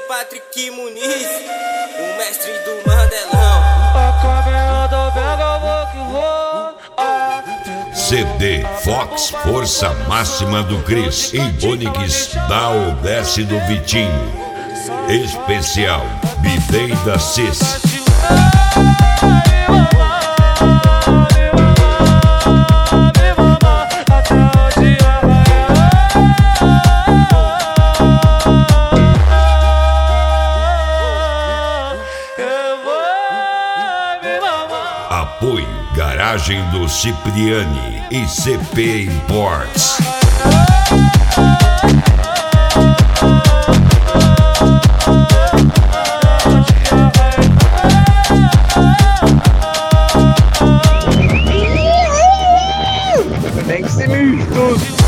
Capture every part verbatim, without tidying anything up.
Patrick Muniz, o mestre do Mandelão. A caminhada pega, vou que vou. Ah. C D Fox, Força Máxima do Cris e Bonix da O Desce do Vitinho. Especial Bidei da Cis. Apoio Garagem do Cipriani e C P Imports. Tem que ser misto.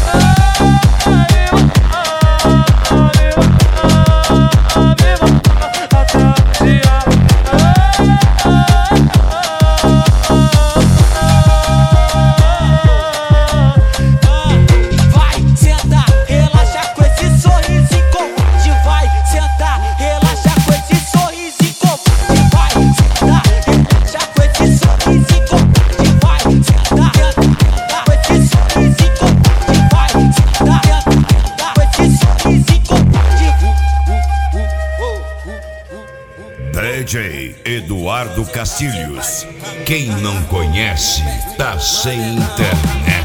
D J Eduardo Castilhos. Quem não conhece, tá sem internet.